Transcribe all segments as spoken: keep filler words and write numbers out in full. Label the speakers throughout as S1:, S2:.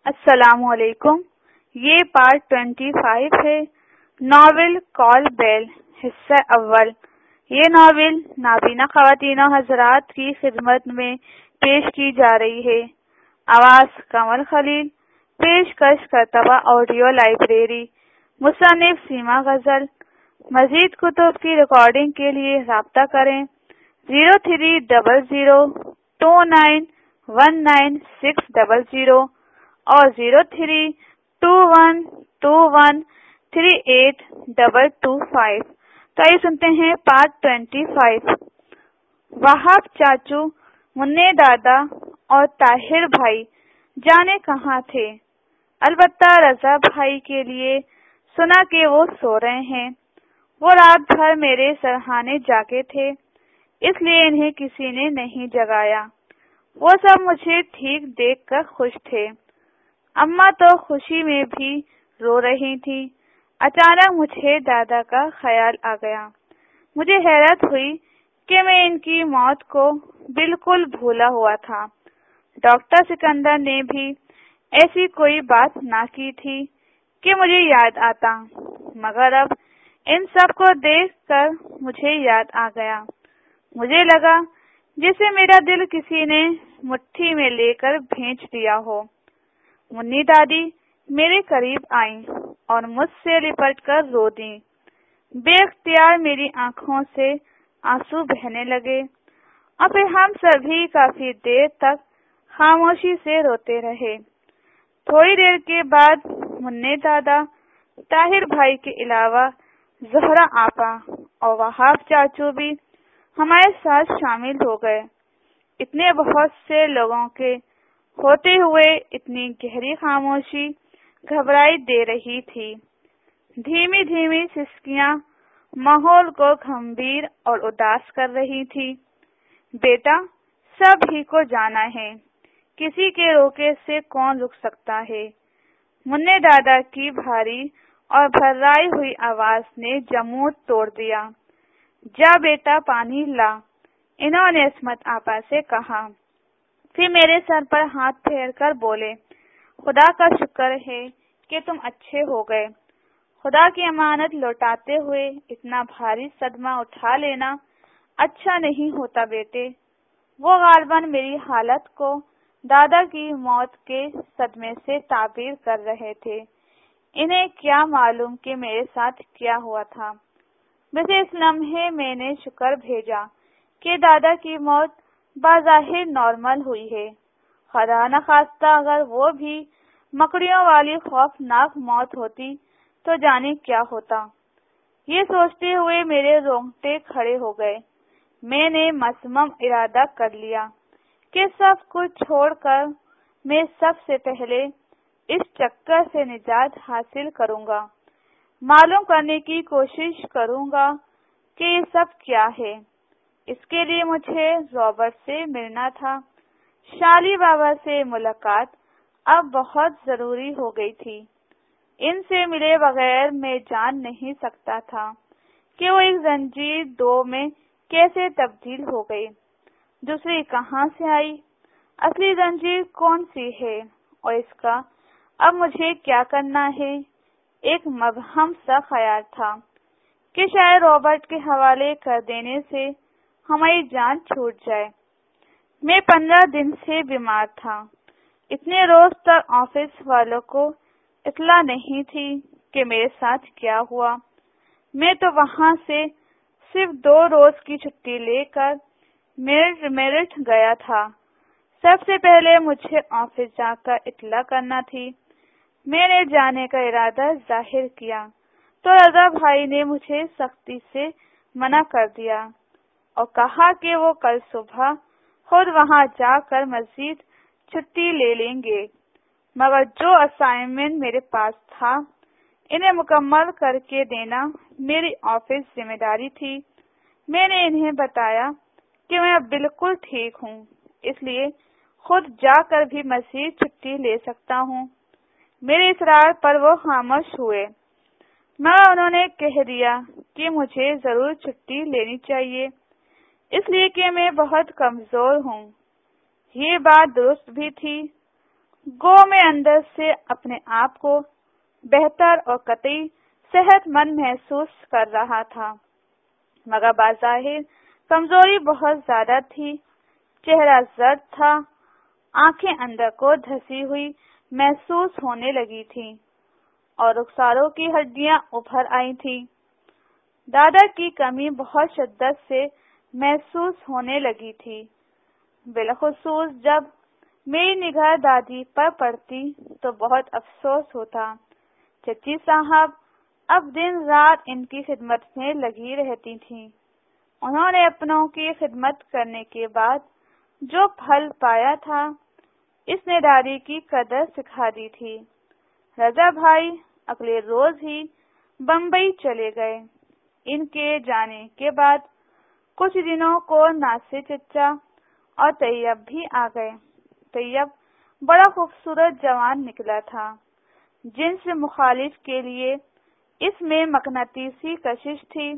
S1: السلام علیکم۔ یہ پارٹ ٹوینٹی فائیو ہے، ناول کال بیل، حصہ اول۔ یہ ناول نابینا خواتین و حضرات کی خدمت میں پیش کی جا رہی ہے۔ آواز کمل خلیل، پیشکش کرتبہ آڈیو لائبریری، مصنف سیما غزل۔ مزید کتب کی ریکارڈنگ کے لیے رابطہ کریں zero three double zero two nine one nine six double zero اور zero three two one two one three eight double two five. تو آئیے سنتے ہیں پارٹ ٹوینٹی فائیو۔ وہاب چاچو، منع دادا اور طاہر بھائی جانے کہاں تھے؟ البتہ رضا بھائی کے لیے سنا کہ وہ سو رہے ہیں۔ وہ رات بھر میرے سرہانے جاگے تھے، اس لیے انہیں کسی نے نہیں جگایا۔ وہ سب مجھے ٹھیک دیکھ کر خوش تھے۔ اماں تو خوشی میں بھی رو رہی تھی۔ اچانک مجھے دادا کا خیال آ گیا۔ مجھے حیرت ہوئی کہ میں ان کی موت کو بالکل بھولا ہوا تھا۔ ڈاکٹر سکندر نے بھی ایسی کوئی بات نہ کی تھی کہ مجھے یاد آتا، مگر اب ان سب کو دیکھ کر مجھے یاد آ گیا۔ مجھے لگا جسے میرا دل کسی نے مٹھی میں لے کر بھینچ دیا ہو۔ منی دادی میرے قریب آئیں اور مجھ سے لپٹ کر رو دیں۔ بے اختیار میری آنکھوں سے آنسو بہنے لگے اور پھر ہم سبھی کافی دیر تک خاموشی سے روتے رہے۔ تھوڑی دیر کے بعد منع دادا، طاہر بھائی کے علاوہ زہرا آپا اور وہاب چاچو بھی ہمارے ساتھ شامل ہو گئے۔ اتنے بہت سے لوگوں کے ہوتے ہوئے اتنی گہری خاموشی گھبرائی دے رہی تھی۔ دھیمی دھیمی سسکیاں ماحول کو گمبھیر اور اداس کر رہی تھی۔ بیٹا، سب ہی کو جانا ہے، کسی کے روکے سے کون رک سکتا ہے؟ منع دادا کی بھاری اور بھررائی ہوئی آواز نے جمود توڑ دیا۔ جا بیٹا پانی لا، انہوں نے عصمت آپا سے کہا۔ پھر میرے سر پر ہاتھ پھیر کر بولے، خدا کا شکر ہے کہ تم اچھے ہو گئے۔ خدا کی امانت لوٹاتے ہوئے اتنا بھاری صدمہ اٹھا لینا اچھا نہیں ہوتا بیٹے۔ وہ غالباً میری حالت کو دادا کی موت کے صدمے سے تعبیر کر رہے تھے۔ انہیں کیا معلوم کہ میرے ساتھ کیا ہوا تھا۔ ویسے اس لمحے میں نے شکر بھیجا کہ دادا کی موت بظاہر نارمل ہوئی ہے۔ خدا نخواستہ اگر وہ بھی مکڑیوں والی خوفناک موت ہوتی تو جانے کیا ہوتا۔ یہ سوچتے ہوئے میرے رونگٹے کھڑے ہو گئے۔ میں نے مصمم ارادہ کر لیا کہ سب کچھ چھوڑ کر میں سب سے پہلے اس چکر سے نجات حاصل کروں گا، معلوم کرنے کی کوشش کروں گا کہ یہ سب کیا ہے۔ اس کے لیے مجھے رابرٹ سے ملنا تھا۔ شالی بابا سے ملاقات اب بہت ضروری ہو گئی تھی۔ ان سے ملے بغیر میں جان نہیں سکتا تھا کہ وہ ایک زنجیر دو میں کیسے تبدیل ہو گئی، دوسری کہاں سے آئی، اصلی زنجیر کون سی ہے اور اس کا اب مجھے کیا کرنا ہے۔ ایک مبہم سا خیال تھا کہ شاید رابرٹ کے حوالے کر دینے سے ہماری جان چھوٹ جائے۔ میں پندرہ دن سے بیمار تھا۔ اتنے روز تک آفس والوں کو اطلاع نہیں تھی کہ میرے ساتھ کیا ہوا۔ میں تو وہاں سے صرف دو روز کی چھٹی لے کر میرٹھ میرٹھ گیا تھا۔ سب سے پہلے مجھے آفس جا کر اطلاع کرنا تھی۔ میں نے جانے کا ارادہ ظاہر کیا تو رضا بھائی نے مجھے سختی سے منع کر دیا اور کہا کہ وہ کل صبح خود وہاں جا کر مزید چھٹی لے لیں گے، مگر جو اسائنمنٹ میرے پاس تھا انہیں مکمل کر کے دینا میری آفس ذمہ داری تھی۔ میں نے انہیں بتایا کہ میں اب بالکل ٹھیک ہوں، اس لیے خود جا کر بھی مزید چھٹی لے سکتا ہوں۔ میرے اصرار پر وہ خاموش ہوئے، مگر انہوں نے کہہ دیا کہ مجھے ضرور چھٹی لینی چاہیے، اس لیے کہ میں بہت کمزور ہوں۔ یہ بات درست بھی تھی۔ گو میں اندر سے اپنے آپ کو بہتر اور قطعی صحت مند محسوس کر رہا تھا، مگر بظاہر کمزوری بہت زیادہ تھی۔ چہرہ زرد تھا، آنکھیں اندر کو دھسی ہوئی محسوس ہونے لگی تھیں اور رخساروں کی ہڈیاں ابھر آئی تھیں۔ دادا کی کمی بہت شدت سے محسوس ہونے لگی تھی، بالخصوص جب میری نگاہ دادی پر پڑتی تو بہت افسوس ہوتا۔ چچی صاحب اب دن رات ان کی خدمت میں لگی رہتی تھیں۔ انہوں نے اپنوں کی خدمت کرنے کے بعد جو پھل پایا تھا، اس نے دادی کی قدر سکھا دی تھی۔ رضا بھائی اگلے روز ہی بمبئی چلے گئے۔ ان کے جانے کے بعد کچھ دنوں کو ناصر چچا اور طیب بھی آ گئے۔ طیب بڑا خوبصورت جوان نکلا تھا، جنس مخالف کے لیے اس میں مقناطیسی کشش تھی،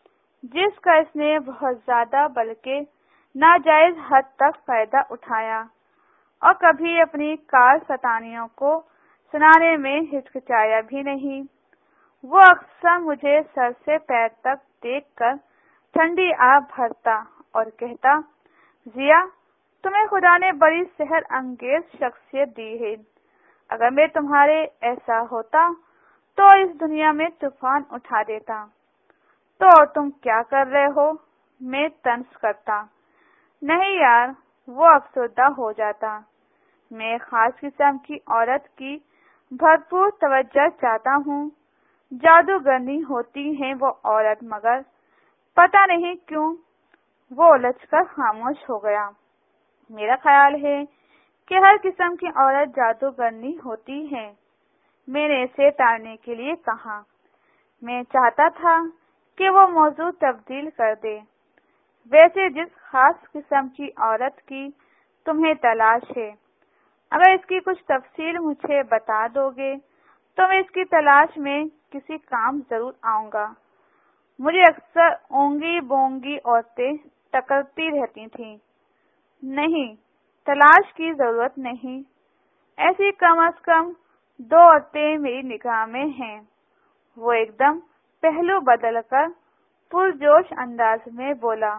S1: جس کا اس نے بہت زیادہ بلکہ ناجائز حد تک فائدہ اٹھایا اور کبھی اپنی کارستانیوں کو سنانے میں ہچکچایا بھی نہیں۔ وہ اکثر مجھے سر سے پیر تک دیکھ کر ٹھنڈی آہ بھرتا اور کہتا، ضیا، تمہیں خدا نے بڑی سحر انگیز شخصیت دی ہے۔ اگر میں تمہارے ایسا ہوتا تو اس دنیا میں طوفان اٹھا دیتا۔ تو اور تم کیا کر رہے ہو؟ میں طنز کرتا۔ نہیں یار، وہ افسردہ ہو جاتا۔ میں ایک خاص قسم کی عورت کی بھرپور توجہ چاہتا ہوں۔ جادوگرنی ہوتی ہے وہ عورت، مگر پتہ نہیں کیوں وہ الجھ کر خاموش ہو گیا۔ میرا خیال ہے کہ ہر قسم کی عورت جادوگرنی ہوتی ہے، میں نے اسے ٹالنے کے لیے کہا۔ میں چاہتا تھا کہ وہ موضوع تبدیل کر دے۔ ویسے جس خاص قسم کی عورت کی تمہیں تلاش ہے، اگر اس کی کچھ تفصیل مجھے بتا دو گے تو میں اس کی تلاش میں کسی کام ضرور آؤں گا۔ مجھے اکثر اونگی بونگی عورتیں ٹکرتی رہتی تھیں۔ نہیں، تلاش کی ضرورت نہیں، ایسی کم از کم دو عورتیں میری نگاہ میں ہیں۔ وہ ایک دم پہلو بدل کر پرجوش انداز میں بولا۔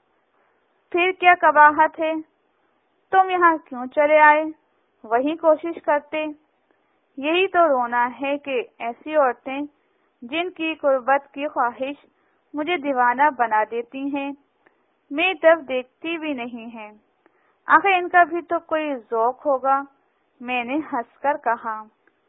S1: پھر کیا قباحت ہے؟ تم یہاں کیوں چلے آئے؟ وہی کوشش کرتے۔ یہی تو رونا ہے کہ ایسی عورتیں جن کی قربت کی خواہش مجھے دیوانہ بنا دیتی ہیں، میری طرف دیکھتی بھی نہیں ہیں۔ آخر ان کا بھی تو کوئی ذوق ہوگا، میں نے ہنس کر کہا۔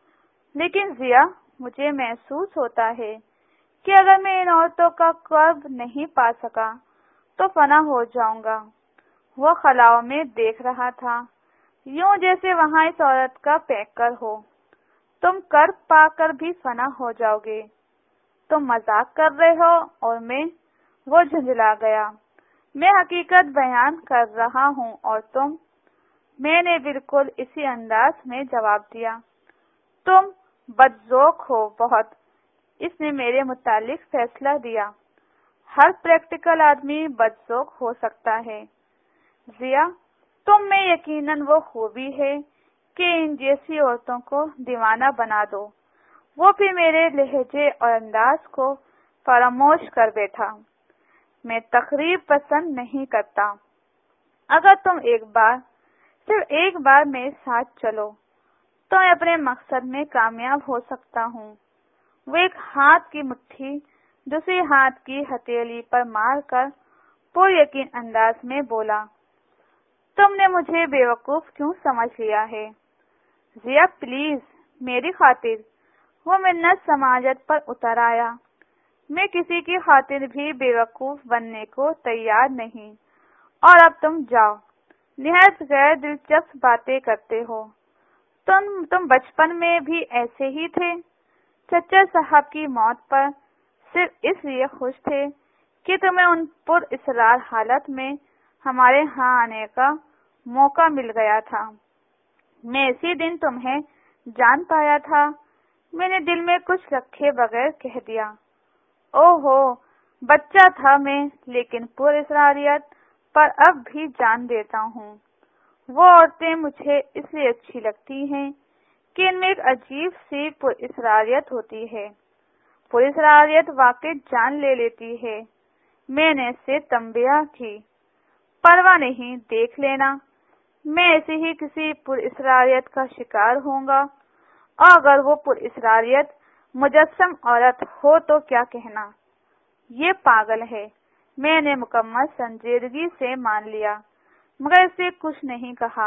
S1: لیکن ضیا، مجھے محسوس ہوتا ہے کہ اگر میں ان عورتوں کا قرب نہیں پا سکا تو فنا ہو جاؤں گا۔ وہ خلاؤں میں دیکھ رہا تھا، یوں جیسے وہاں اس عورت کا پیکر ہو۔ تم قرب پا کر بھی فنا ہو جاؤ گے؟ تم مذاق کر رہے ہو؟ اور میں وہ جھنجھلا گیا۔ میں حقیقت بیان کر رہا ہوں اور تم؟ میں نے بالکل اسی انداز میں جواب دیا۔ تم بدذوق ہو بہت، اس نے میرے متعلق فیصلہ دیا۔ ہر پریکٹیکل آدمی بدذوق ہو سکتا ہے۔ ضیا، تم میں یقیناً وہ خوبی ہے کہ ان جیسی عورتوں کو دیوانہ بنا دو۔ وہ بھی میرے لہجے اور انداز کو فراموش کر بیٹھا۔ میں تقریب پسند نہیں کرتا۔ اگر تم ایک بار، صرف ایک بار میرے ساتھ چلو تو میں اپنے مقصد میں کامیاب ہو سکتا ہوں۔ وہ ایک ہاتھ کی مٹھی دوسری ہاتھ کی ہتھیلی پر مار کر پر یقین انداز میں بولا۔ تم نے مجھے بیوقوف کیوں سمجھ لیا ہے؟ ضیا پلیز، میری خاطر۔ وہ منت سماجت پر اتر آیا۔ میں کسی کی خاطر بھی بیوقوف بننے کو تیار نہیں۔ اور اب تم جاؤ، نہایت غیر دلچسپ باتیں کرتے ہو۔ تم تم بچپن میں بھی ایسے ہی تھے؟ چچا صاحب کی موت پر صرف اس لیے خوش تھے کہ تمہیں ان پر اصرار حالت میں ہمارے ہاں آنے کا موقع مل گیا تھا۔ میں اسی دن تمہیں جان پایا تھا۔ میں نے دل میں کچھ رکھے بغیر کہہ دیا۔ او ہو، بچہ تھا میں، لیکن پر اصراریت پر اب بھی جان دیتا ہوں۔ وہ عورتیں مجھے اس لیے اچھی لگتی ہیں کہ ان میں ایک عجیب سی پراسراریت ہوتی ہے۔ پراسراریت واقعی جان لے لیتی ہے۔ میں نے اسے تنبیہ کی، پرواہ نہیں، دیکھ لینا، میں ایسے ہی کسی پراسراریت کا شکار ہوں گا، اور اگر وہ پراسراریت مجسم عورت ہو تو کیا کہنا، یہ پاگل ہے۔ میں نے مکمل سنجیدگی سے مان لیا، مگر اسے کچھ نہیں کہا۔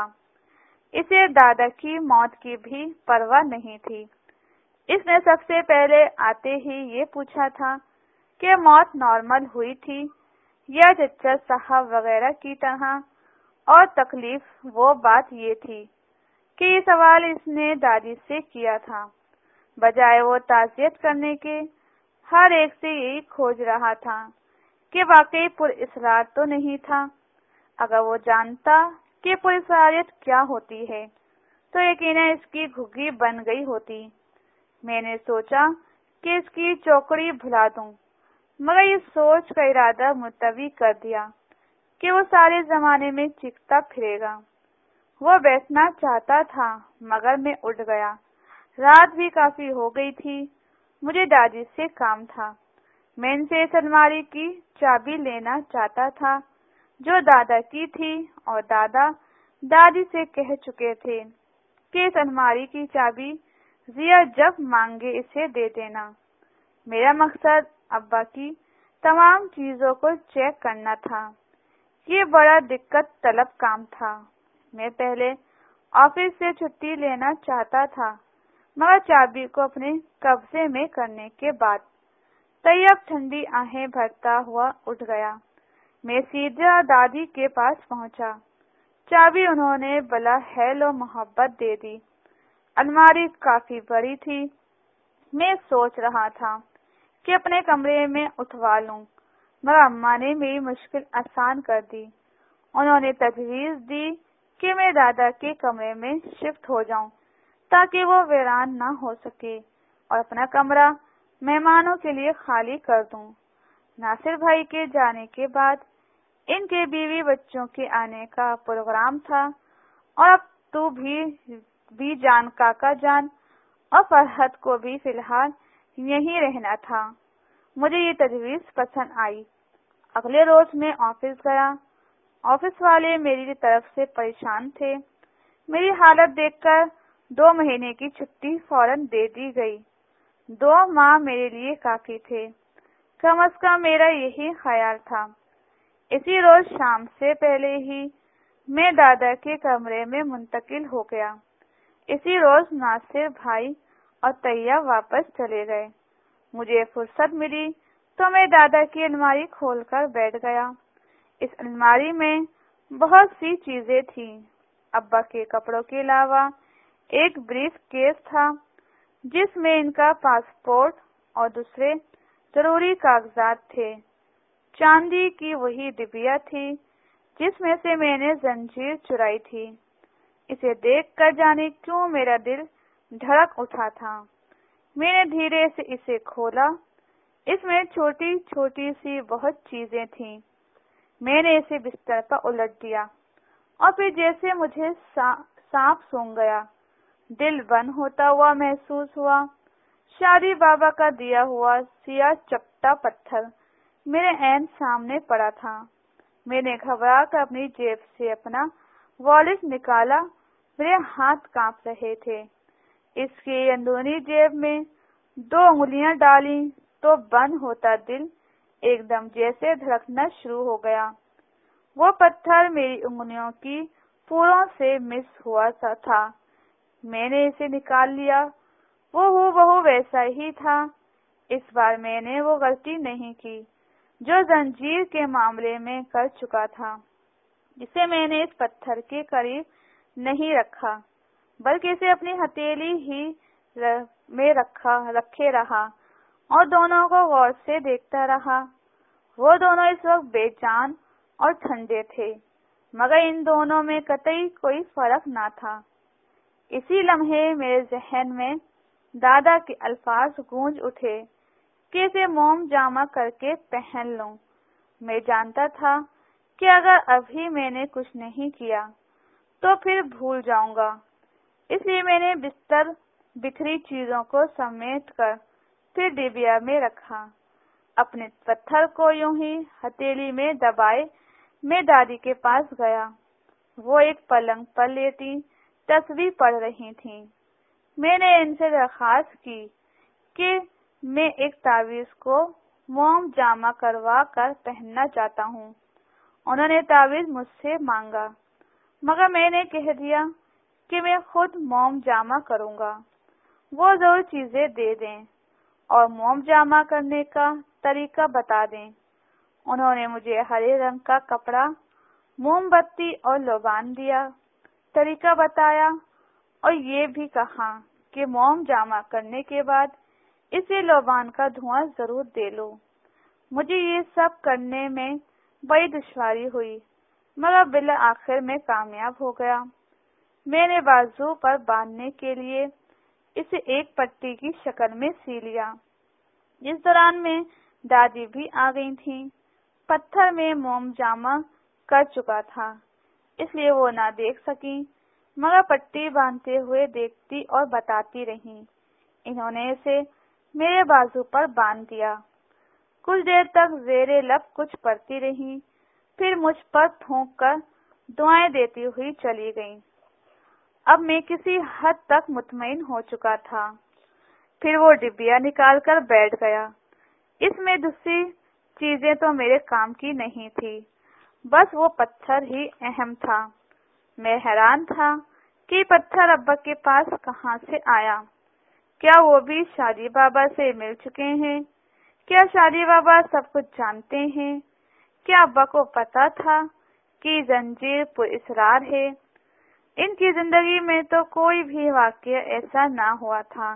S1: اسے دادا کی موت کی بھی پرواہ نہیں تھی۔ اس نے سب سے پہلے آتے ہی یہ پوچھا تھا کہ موت نارمل ہوئی تھی یا چچا صاحب وغیرہ کی طرح، اور تکلیف وہ بات یہ تھی کہ یہ سوال اس نے دادی سے کیا تھا، بجائے وہ تعزیت کرنے کے ہر ایک سے یہی کھوج رہا تھا کہ واقعی پراسرار تو نہیں تھا۔ اگر وہ جانتا کہ پراسراریت کیا ہوتی ہے تو یقیناً اس کی گھگی بن گئی ہوتی۔ میں نے سوچا کہ اس کی چوکڑی بھلا دوں، مگر یہ سوچ کا ارادہ ملتوی کر دیا کہ وہ سارے زمانے میں چیختا پھرے گا۔ وہ بیٹھنا چاہتا تھا مگر میں اٹھ گیا۔ رات بھی کافی ہو گئی تھی، مجھے دادی سے کام تھا۔ میں ان سے اس الماری کی چابی لینا چاہتا تھا جو دادا کی تھی، اور دادا دادی سے کہہ چکے تھے کہ اس الماری کی چابی ضیا جب مانگے اسے دے دینا۔ میرا مقصد ابا کی تمام چیزوں کو چیک کرنا تھا۔ یہ بڑا دقت طلب کام تھا۔ میں پہلے آفس سے چھٹی لینا چاہتا تھا، مگر چابی کو اپنے قبضے میں کرنے کے بعد طیب ٹھنڈی آہیں بھرتا ہوا اٹھ گیا۔ میں سیدھا دادی کے پاس پہنچا۔ چابی انہوں نے بلا حیل و محبت دے دی۔ الماری کافی بڑی تھی۔ میں سوچ رہا تھا کہ اپنے کمرے میں اٹھوا لوں، مگر اماں نے میری مشکل آسان کر دی۔ انہوں نے تجویز دی کہ میں دادا کے کمرے میں شفٹ ہو جاؤں تاکہ وہ ویران نہ ہو سکے، اور اپنا کمرہ مہمانوں کے لیے خالی کر دوں۔ ناصر بھائی کے جانے کے بعد ان کے بیوی بچوں کے آنے کا پروگرام تھا، اور اب تو بھی بھی جان کاکا جان اور فرحت کو بھی فی الحال یہیں رہنا تھا۔ مجھے یہ تجویز پسند آئی۔ اگلے روز میں آفس گیا۔ آفس والے میری طرف سے پریشان تھے۔ میری حالت دیکھ کر دو مہینے کی چھٹی فوراً دے دی گئی۔ دو ماہ میرے لیے کافی تھے، کم از کم میرا یہی خیال تھا۔ اسی روز شام سے پہلے ہی میں دادا کے کمرے میں منتقل ہو گیا۔ اسی روز ناصر بھائی اور طیب واپس چلے گئے۔ مجھے فرصت ملی تو میں دادا کی الماری کھول کر بیٹھ گیا۔ اس الماری میں بہت سی چیزیں تھیں۔ ابا کے کپڑوں کے علاوہ ایک بریف کیس تھا جس میں ان کا پاسپورٹ اور دوسرے ضروری کاغذات تھے۔ چاندی کی وہی ڈبیا تھی جس میں سے میں نے زنجیر چرائی تھی۔ اسے دیکھ کر جانے کیوں میرا دل دھڑک اٹھا تھا۔ میں نے دھیرے سے اسے کھولا۔ اس میں چھوٹی چھوٹی سی بہت چیزیں تھیں۔ میں نے اسے بستر پر الٹ دیا، اور پھر جیسے مجھے سانپ سونگھ گیا، دل بند ہوتا ہوا محسوس ہوا۔ شادی بابا کا دیا ہوا سیاہ چپٹا پتھر میرے عین سامنے پڑا تھا۔ میں نے گھبرا کر اپنی جیب سے اپنا والیٹ نکالا۔ میرے ہاتھ کانپ رہے تھے۔ اس کی اندرونی جیب میں دو انگلیاں ڈالیں تو بند ہوتا دل ایک دم جیسے دھڑکنا شروع ہو گیا۔ وہ پتھر میری انگلیوں کی پوروں سے مس ہوا سا تھا۔ میں نے اسے نکال لیا۔ وہ ہو بہو ویسا ہی تھا۔ اس بار میں نے وہ غلطی نہیں کی جو زنجیر کے معاملے میں کر چکا تھا، جسے میں نے اس پتھر کے قریب نہیں رکھا بلکہ اسے اپنی ہتھیلی ہی میں رکھا رکھے رہا اور دونوں کو غور سے دیکھتا رہا۔ وہ دونوں اس وقت بے جان اور ٹھنڈے تھے، مگر ان دونوں میں قطعی کوئی فرق نہ تھا۔ اسی لمحے میرے ذہن میں دادا کے الفاظ گونج اٹھے کہ اسے موم جامع کر کے پہن لوں۔ میں جانتا تھا کہ اگر ابھی میں نے کچھ نہیں کیا تو پھر بھول جاؤں گا، اس لیے میں نے بستر بکھری چیزوں کو سمیٹ کر پھر ڈبیا میں رکھا۔ اپنے پتھر کو یوں ہی ہتھیلی میں دبائے میں دادی کے پاس گیا۔ وہ ایک پلنگ پر لیٹی تسبیح پڑھ رہی تھیں۔ میں نے ان سے درخواست کی کہ میں ایک تعویذ کو موم جامع کروا کر پہننا چاہتا ہوں۔ انہوں نے تعویذ مجھ سے مانگا، مگر میں نے کہہ دیا کہ میں خود موم جامع کروں گا۔ وہ ضرور چیزیں دے دیں اور موم جامع کرنے کا طریقہ بتا دیں۔ انہوں نے مجھے ہرے رنگ کا کپڑا، موم بتی اور لوبان دیا، طریقہ بتایا اور یہ بھی کہا کہ موم جامع کرنے کے بعد اسے لوبان کا دھواں ضرور دے لو۔ مجھے یہ سب کرنے میں بڑی دشواری ہوئی، مگر بالآخر میں کامیاب ہو گیا۔ میں نے بازو پر باندھنے کے لیے اسے ایک پٹی کی شکل میں سی لیا۔ اس دوران میں دادی بھی آ گئی تھیں۔ پتھر میں موم جامع کر چکا تھا، اس لیے وہ نہ دیکھ سکیں، مگر پٹی باندھتے ہوئے دیکھتی اور بتاتی رہیں۔ انہوں نے اسے میرے بازو پر باندھ دیا۔ کچھ دیر تک زیر لب کچھ پڑھتی رہیں، پھر مجھ پر پھونک کر دعائیں دیتی ہوئی چلی گئیں۔ اب میں کسی حد تک مطمئن ہو چکا تھا۔ پھر وہ ڈبیا نکال کر بیٹھ گیا۔ اس میں دوسری چیزیں تو میرے کام کی نہیں تھی، بس وہ پتھر ہی اہم تھا۔ میں حیران تھا کہ پتھر ابا کے پاس کہاں سے آیا۔ کیا وہ بھی شادی بابا سے مل چکے ہیں؟ کیا شادی بابا سب کچھ جانتے ہیں؟ کیا ابا کو پتا تھا کہ زنجیر پر اسرار ہے؟ ان کی زندگی میں تو کوئی بھی واقعہ ایسا نہ ہوا تھا۔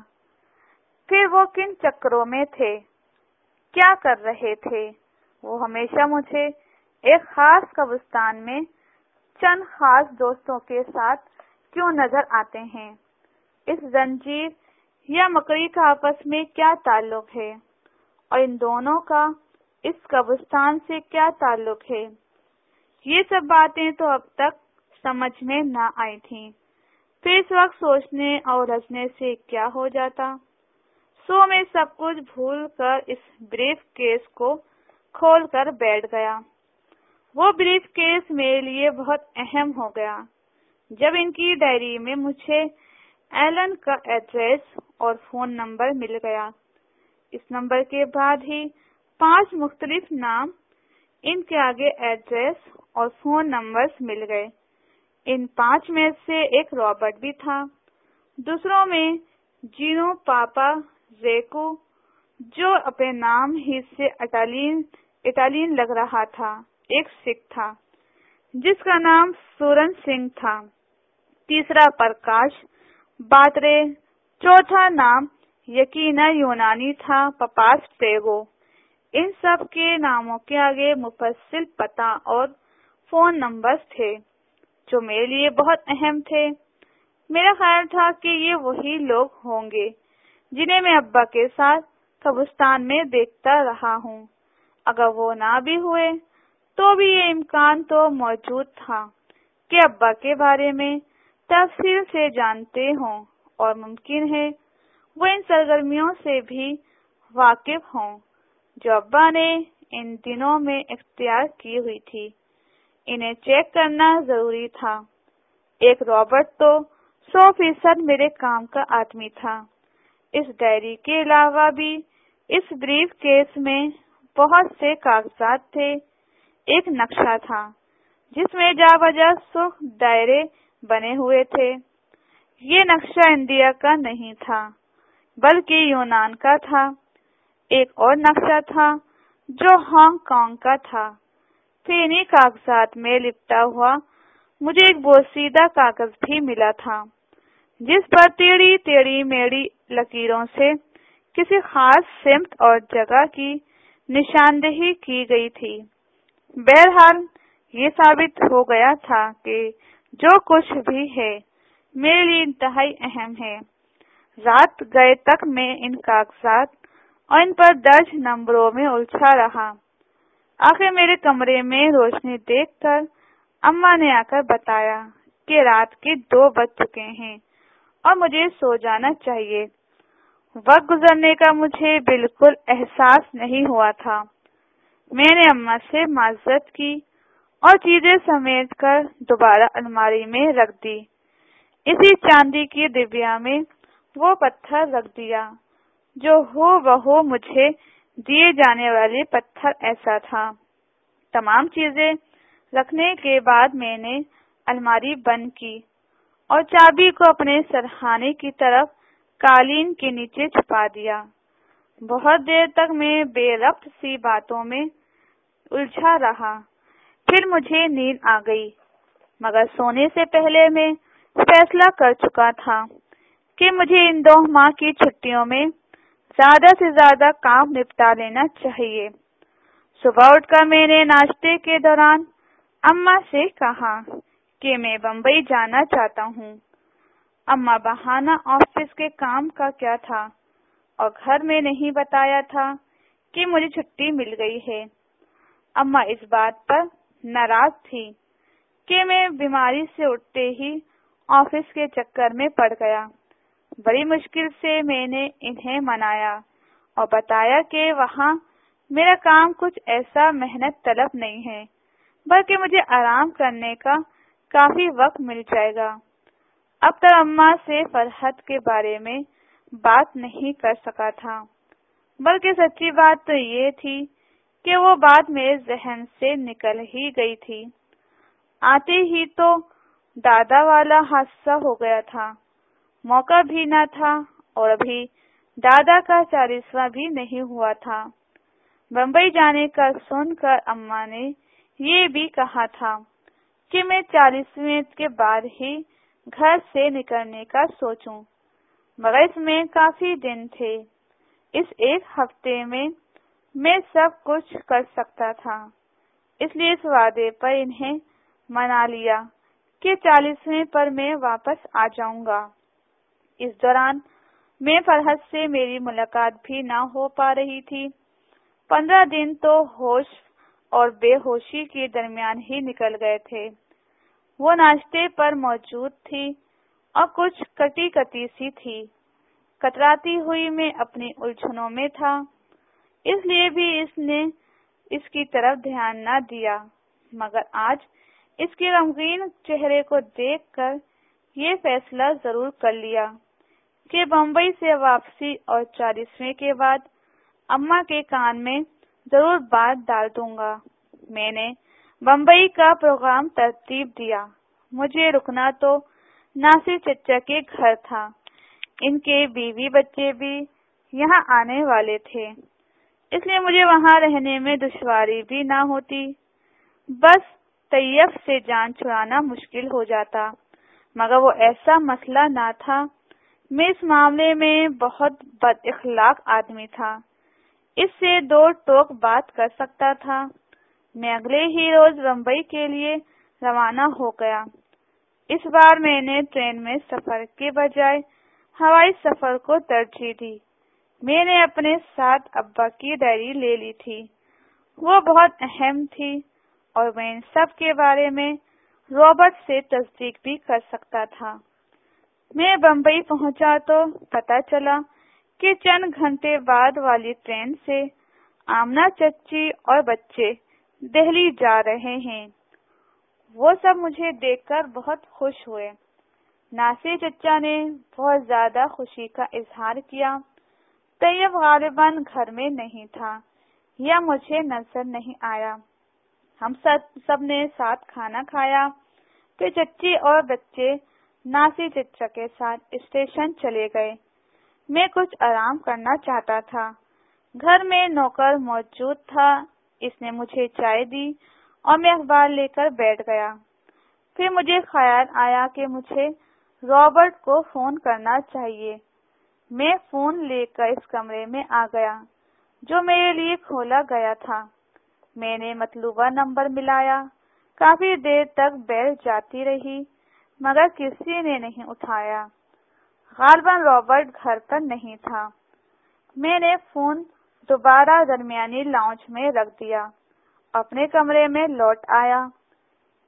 S1: پھر وہ کن چکروں میں تھے؟ کیا کر رہے تھے؟ وہ ہمیشہ مجھے ایک خاص قبرستان میں چند خاص دوستوں کے ساتھ کیوں نظر آتے ہیں؟ اس زنجیر یا مکڑی کا آپس میں کیا تعلق ہے، اور ان دونوں کا اس قبرستان سے کیا تعلق ہے؟ یہ سب باتیں تو اب تک سمجھ میں نہ آئی تھیں۔ پھر اس وقت سوچنے اور رچنے سے کیا ہو جاتا؟ سو میں سب کچھ بھول کر اس بریف کیس کو کھول کر بیٹھ گیا۔ وہ بریف کیس میرے لیے بہت اہم ہو گیا۔ جب ان کی ڈائری میں مجھے ایلن کا ایڈریس اور فون نمبر مل گیا، اس نمبر کے بعد ہی پانچ مختلف نام، ان کے آگے ایڈریس اور فون نمبرز مل گئے۔ ان پانچ میں سے ایک رابرٹ بھی تھا، دوسروں میں جینو پاپا زیکو، جو اپنے نام ہی سے اٹالین اٹالین لگ رہا تھا، ایک سکھ تھا جس کا نام سورن سنگھ تھا، تیسرا پرکاش باترے، چوتھا نام یقینا یونانی تھا، پپاس ٹیگو۔ ان سب کے ناموں کے آگے مفصل پتہ اور فون نمبرز تھے جو میرے لیے بہت اہم تھے۔ میرا خیال تھا کہ یہ وہی لوگ ہوں گے جنہیں میں ابا کے ساتھ قبرستان میں دیکھتا رہا ہوں۔ اگر وہ نہ بھی ہوئے تو بھی یہ امکان تو موجود تھا کہ ابا کے بارے میں تفصیل سے جانتے ہوں، اور ممکن ہے وہ ان سرگرمیوں سے بھی واقف ہوں جو ابا نے ان دنوں میں اختیار کی ہوئی تھی۔ انہیں چیک کرنا ضروری تھا۔ ایک رابرٹ تو سو فیصد میرے کام کا آدمی تھا۔ اس ڈائری کے علاوہ بھی اس بریف کیس میں بہت سے کاغذات تھے۔ ایک نقشہ تھا جس میں جا بجا سرخ دائرے بنے ہوئے تھے۔ یہ نقشہ انڈیا کا نہیں تھا بلکہ یونان کا تھا۔ ایک اور نقشہ تھا جو ہانگ کانگ کا تھا۔ پھر انہی کاغذات میں لپٹا ہوا مجھے ایک بوسیدہ کاغذ بھی ملا تھا جس پر ٹیڑھی ٹیڑھی میڑھی لکیروں سے کسی خاص سمت اور جگہ کی نشاندہی کی گئی تھی۔ بہرحال یہ ثابت ہو گیا تھا کہ جو کچھ بھی ہے میرے لیے انتہائی اہم ہے۔ رات گئے تک میں ان کاغذات اور ان پر درج نمبروں میں الجھا رہا۔ آخر میرے کمرے میں روشنی دیکھ کر اماں نے آ کر بتایا کہ رات کے دو بج چکے ہیں اور مجھے سو جانا چاہیے۔ وقت گزرنے کا مجھے بالکل احساس نہیں ہوا تھا۔ میں نے اماں سے معذرت کی اور چیزیں سمیٹ کر دوبارہ الماری میں رکھ دی۔ اسی چاندی کی ڈبیا میں وہ پتھر رکھ دیا جو ہو بہو مجھے دیے جانے والے پتھر ایسا تھا۔ تمام چیزیں رکھنے کے بعد میں نے الماری بند کی اور چابی کو اپنے سرہانے کی طرف قالین کے نیچے چھپا دیا۔ بہت دیر تک میں بے ربط سی باتوں میں الجھا رہا، پھر مجھے نیند آ گئی، مگر سونے سے پہلے میں فیصلہ کر چکا تھا کہ مجھے ان دو ماہ کی چھٹیوں میں زیادہ سے زیادہ کام نپٹا لینا چاہیے۔ صبح اٹھ کر میں نے ناشتے کے دوران اماں سے کہا کہ میں بمبئی جانا چاہتا ہوں۔ اماں بہانہ آفس کے کام کا کیا تھا اور گھر میں نہیں بتایا تھا کہ مجھے چھٹی مل گئی ہے۔ اماں اس بات پر ناراض تھی کہ میں بیماری سے اٹھتے ہی آفس کے چکر میں پڑ گیا۔ بڑی مشکل سے میں نے انہیں منایا اور بتایا کہ وہاں میرا کام کچھ ایسا محنت طلب نہیں ہے، بلکہ مجھے آرام کرنے کا کافی وقت مل جائے گا۔ اب تک اماں سے فرحت کے بارے میں بات نہیں کر سکا تھا، بلکہ سچی بات تو یہ تھی کہ وہ بات میرے ذہن سے نکل ہی گئی تھی۔ آتے ہی تو دادا والا حادثہ ہو گیا تھا، موقع بھی نہ تھا اور ابھی دادا کا چالیسواں بھی نہیں ہوا تھا۔ بمبئی جانے کا سن کر اماں نے یہ بھی کہا تھا کہ میں چالیسویں کے بعد ہی گھر سے نکلنے کا سوچوں، مگر اس میں کافی دن تھے۔ اس ایک ہفتے میں میں سب کچھ کر سکتا تھا، اس لیے اس وعدے پر انہیں منا لیا کہ چالیسویں پر میں واپس آ جاؤں گا۔ اس دوران میں فرحت سے میری ملاقات بھی نہ ہو پا رہی تھی۔ پندرہ دن تو ہوش اور بے ہوشی کے درمیان ہی نکل گئے تھے۔ وہ ناشتے پر موجود تھی اور کچھ کٹی کٹی سی تھی۔ کتراتی ہوئی میں اپنی الجھنوں میں تھا، اس لیے بھی اس نے اس کی طرف دھیان نہ دیا، مگر آج اس کے غمگین چہرے کو دیکھ کر یہ فیصلہ ضرور کر لیا کہ بمبئی سے واپسی اور چالیسویں کے بعد اماں کے کان میں ضرور بات ڈال دوں گا۔ میں نے بمبئی کا پروگرام ترتیب دیا۔ مجھے رکنا تو ناصر چچا کے گھر تھا، ان کے بیوی بچے بھی یہاں آنے والے تھے، اس لیے مجھے وہاں رہنے میں دشواری بھی نہ ہوتی۔ بس طیف سے جان چھڑانا مشکل ہو جاتا، مگر وہ ایسا مسئلہ نہ تھا۔ میں اس معاملے میں بہت بد اخلاق آدمی تھا، اس سے دو ٹوک بات کر سکتا تھا۔ میں اگلے ہی روز بمبئی کے لیے روانہ ہو گیا۔ اس بار میں نے ٹرین میں سفر کے بجائے ہوائی سفر کو ترجیح دی۔ میں نے اپنے ساتھ ابا کی ڈائری لے لی تھی، وہ بہت اہم تھی اور میں ان سب کے بارے میں رابرٹ سے تصدیق بھی کر سکتا تھا۔ میں بمبئی پہنچا تو پتہ چلا کہ چند گھنٹے بعد والی ٹرین سے آمنہ چچی اور بچے دہلی جا رہے ہیں۔ وہ سب مجھے دیکھ کر بہت خوش ہوئے۔ ناصر چچا نے بہت زیادہ خوشی کا اظہار کیا۔ طیب غالباً گھر میں نہیں تھا یا مجھے نظر نہیں آیا۔ ہم سب سب نے ساتھ کھانا کھایا، پھر چچی اور بچے ناصر چچا کے ساتھ اسٹیشن چلے گئے۔ میں کچھ آرام کرنا چاہتا تھا۔ گھر میں نوکر موجود تھا، اس نے مجھے چائے دی اور میں اخبار لے کر بیٹھ گیا۔ پھر مجھے خیال آیا کہ مجھے رابرٹ کو فون کرنا چاہیے۔ میں فون لے کر اس کمرے میں آ گیا جو میرے لیے کھولا گیا تھا۔ میں نے مطلوبہ نمبر ملایا، کافی دیر تک بیل جاتی رہی مگر کسی نے نہیں اٹھایا۔ غالباً رابرٹ گھر پر نہیں تھا۔ میں نے فون دوبارہ درمیانی لاؤنج میں رکھ دیا، اپنے کمرے میں لوٹ آیا۔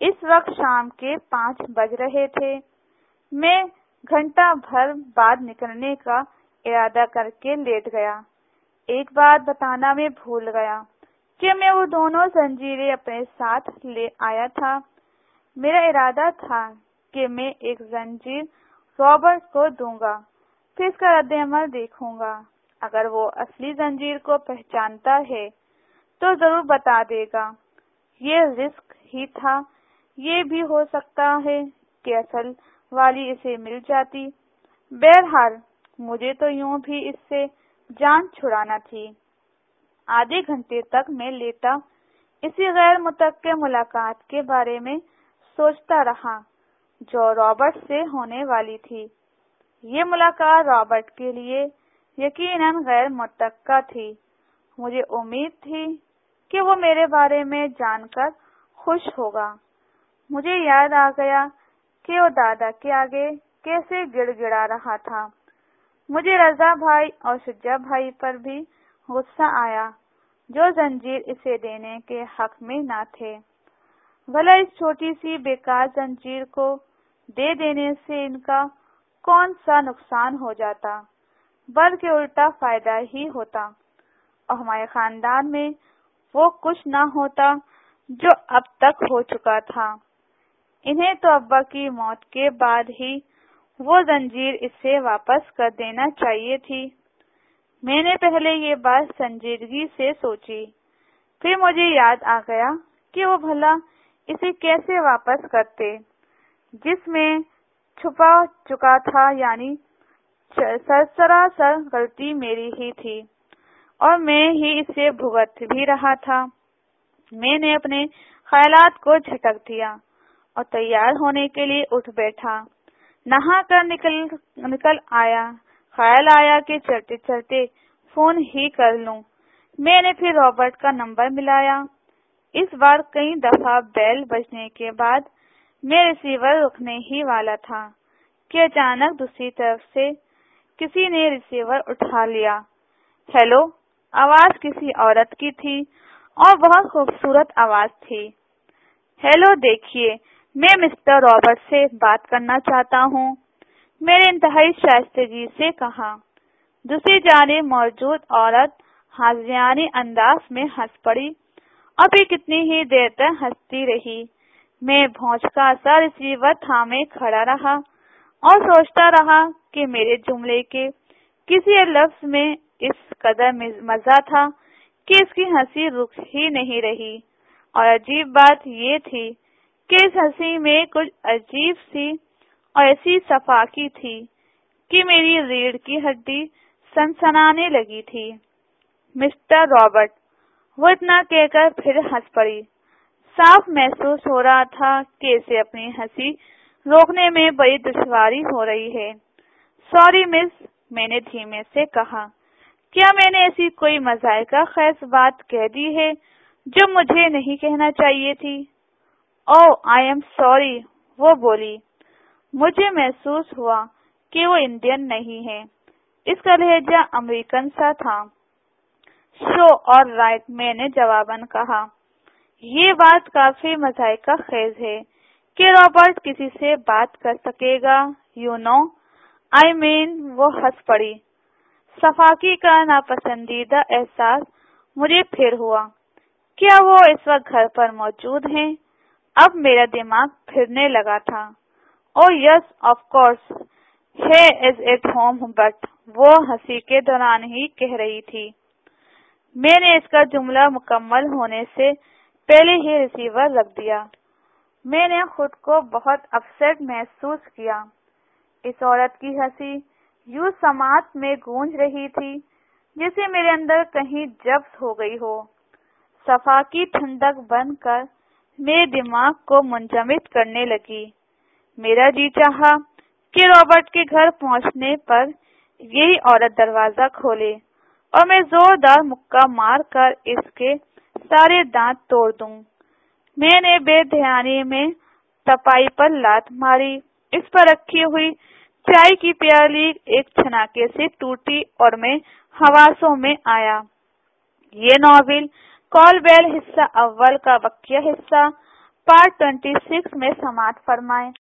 S1: اس وقت شام کے پانچ بج رہے تھے۔ میں گھنٹہ بھر بعد نکلنے کا ارادہ کر کے لیٹ گیا۔ ایک بات بتانا میں بھول گیا کہ میں وہ دونوں زنجیریں اپنے ساتھ لے آیا تھا۔ میرا ارادہ تھا کہ میں ایک زنجیر رابرٹ کو دوں گا، پھر اس کا رد عمل دیکھوں گا۔ اگر وہ اصلی زنجیر کو پہچانتا ہے تو ضرور بتا دے گا۔ یہ رسک ہی تھا۔ یہ بھی ہو سکتا ہے کہ اصل والی اسے مل جاتی۔ بہرحال مجھے تو یوں بھی اس سے جان چھڑانا تھی۔ آدھے گھنٹے تک میں لیٹا اسی غیر متوقع ملاقات کے بارے میں سوچتا رہا جو رابرٹ سے ہونے والی تھی۔ یہ ملاقات رابرٹ کے لیے یقیناً غیر متوقع تھی۔ مجھے امید تھی کہ وہ میرے بارے میں جان کر خوش ہوگا۔ مجھے یاد آ گیا کہ وہ دادا کے آگے کیسے گڑ گڑا رہا تھا۔ مجھے رضا بھائی اور شجاع بھائی پر بھی غصہ آیا جو زنجیر اسے دینے کے حق میں نہ تھے۔ بھلا اس چھوٹی سی بیکار زنجیر کو دے دینے سے ان کا کون سا نقصان ہو جاتا، بلکہ الٹا فائدہ ہی ہوتا، اور ہمارے خاندان میں وہ کچھ نہ ہوتا جو اب تک ہو چکا تھا۔ انہیں تو ابا کی موت کے بعد ہی وہ زنجیر اسے واپس کر دینا چاہیے تھی۔ میں نے پہلے یہ بات سنجیدگی سے سوچی، پھر مجھے یاد آ گیا کہ وہ بھلا اسے کیسے واپس کرتے، جس میں چھپا چکا تھا، یعنی سراسر غلطی میری ہی تھی اور میں ہی اسے بھگت بھی رہا تھا۔ میں نے اپنے خیالات کو جھٹک دیا اور تیار ہونے کے لیے اٹھ بیٹھا۔ نہا کر نکل نکل آیا۔ خیال آیا کہ چلتے چلتے فون ہی کر لوں۔ میں نے پھر رابرٹ کا نمبر ملایا۔ اس بار کئی دفعہ بیل بجنے کے بعد میں ریسیور رکھنے ہی والا تھا کہ اچانک دوسری طرف سے کسی نے ریسیور اٹھا لیا۔ ہیلو، آواز کسی عورت کی تھی اور بہت خوبصورت آواز تھی۔ ہیلو، دیکھیے، میں مسٹر رابرٹ سے بات کرنا چاہتا ہوں، میں نے انتہائی شائستگی سے کہا۔ دوسری جانب موجود عورت حاضریانی انداز میں ہنس پڑی اور پھر کتنی ہی دیر تک ہنستی رہی۔ میں بھونچکا سا ریسیور تھامے کھڑا رہا اور سوچتا رہا کہ میرے جملے کے کسی لفظ میں اس قدر مزہ تھا کہ اس کی ہنسی رک ہی نہیں رہی، اور عجیب بات یہ تھی کہ اس ہنسی میں کچھ عجیب سی اور ایسی صفاقی تھی کہ میری ریڑھ کی ہڈی سنسنانے لگی تھی۔ مسٹر رابرٹ، وہ اتنا کہہ کر پھر ہنس پڑی۔ صاف محسوس ہو رہا تھا کہ اسے اپنی ہنسی روکنے میں بڑی دشواری ہو رہی ہے۔ سوری مس، میں نے دھیمے سے کہا، کیا میں نے ایسی کوئی مضحکہ خیز بات کہہ دی ہے جو مجھے نہیں کہنا چاہیے تھی؟ اوہ، آئی ایم سوری، وہ بولی۔ مجھے محسوس ہوا کہ وہ انڈین نہیں ہے۔ اس کا لہجہ امریکن سا تھا۔ شو اور رائٹ، میں نے جواباً کہا۔ یہ بات کافی مضحکہ خیز ہے کہ رابرٹ کسی سے بات کر سکے گا، یو نو آئی مین۔ وہ ہنس پڑی۔ صفاقی کا ناپسندیدہ احساس مجھے پھر ہوا۔ کیا وہ اس وقت گھر پر موجود ہیں؟ اب میرا دماغ پھرنے لگا تھا۔ Oh yes, of course he is at home, but وہ ہنسی کے دوران ہی کہہ رہی تھی۔ میں نے اس کا جملہ مکمل ہونے سے پہلے ہی ریسیور رکھ دیا۔ میں نے خود کو بہت اپسیٹ محسوس کیا۔ اس عورت کی ہنسی یوں سماعت میں گونج رہی تھی جیسے میرے اندر کہیں جبس ہو گئی ہو۔ صفاقی ٹھنڈک بن کر میرے دماغ کو منجمد کرنے لگی۔ میرا جی چاہا کہ رابرٹ کے گھر پہنچنے پر یہی عورت دروازہ کھولے اور میں زوردار مکہ مار کر اس کے سارے دانت توڑ دوں۔ میں نے بے دھیانی میں تپائی پر لات ماری۔ اس پر رکھی ہوئی چائے کی پیالی ایک چھناکے سے ٹوٹی اور میں حواسوں میں آیا۔ یہ ناول کال بیل حصہ اول کا وقیہ حصہ پارٹ چھبیس میں سماعت فرمائیں۔